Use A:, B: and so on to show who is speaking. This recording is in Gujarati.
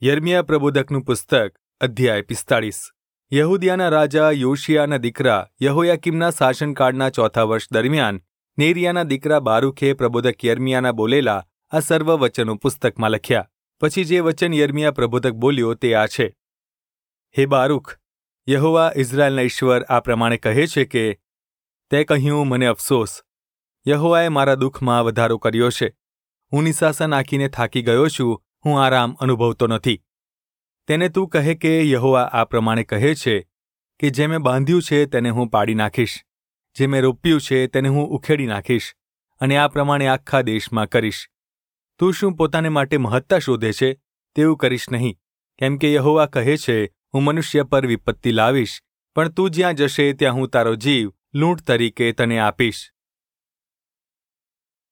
A: યર્મિયા પ્રબોધકનું પુસ્તક અધ્યાય 45। યહૂદિયાના રાજા યોશિયાના દીકરા યહોયાકીમના શાસનકાળના ચોથા વર્ષ દરમિયાન નેરિયાના દીકરા બારૂખે પ્રબોધક યર્મિયાના બોલેલા આ સર્વ વચનો પુસ્તકમાં લખ્યા। પછી જે વચન યર્મિયા પ્રબોધક બોલ્યો તે આ છે: હે બારૂખ, યહોવા ઇઝરાયલના ઈશ્વર આ પ્રમાણે કહે છે કે તે કહ્યું, મને અફસોસ, યહોવાએ મારા દુઃખમાં વધારો કર્યો છે। હું નિશાસન આંખીને થાકી ગયો છું, હું આરામ અનુભવતો નથી। તેને તું કહે કે યહોવા આ પ્રમાણે કહે છે કે જે મેં બાંધ્યું છે તેને હું પાડી નાખીશ, જે મેં રોપ્યું છે તેને હું ઉખેડી નાખીશ, અને આ પ્રમાણે આખા દેશમાં કરીશ। તું શું પોતાને માટે મહત્તા શોધે છે? તેવું કરીશ નહીં, કેમ કે યહોવા કહે છે, હું મનુષ્ય પર વિપત્તિ લાવીશ, પણ તું જ્યાં જશે ત્યાં હું તારો જીવ લૂંટ તરીકે તને આપીશ।